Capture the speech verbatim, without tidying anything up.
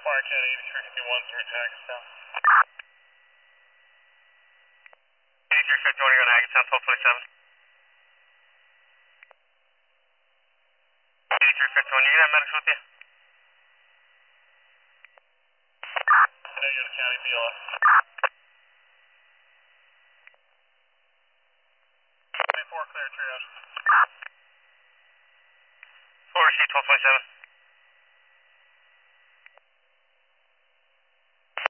Fire Cat eighty-three fifty-one, zero to Hackettstown. eighty-three fifty-one, you're going to Hackettstown, twelve twenty-seven. eighty-three fifty-one, you got medics with you? No, you're the county B L S. twenty-four, clear triage. four C, twelve twenty-seven.